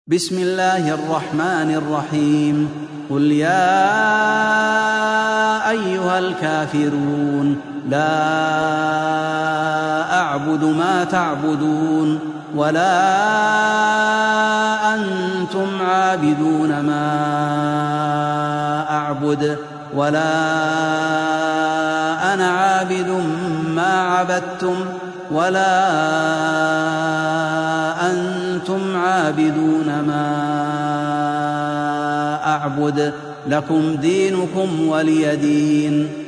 بسم الله الرحمن الرحيم. قل يا أيها الكافرون لا أعبد ما تعبدون ولا أنتم عابدون ما أعبد ولا أنا عابد ما عبدتم ولا أنتم عابدون ما أعبد لكم دينكم ولي دين.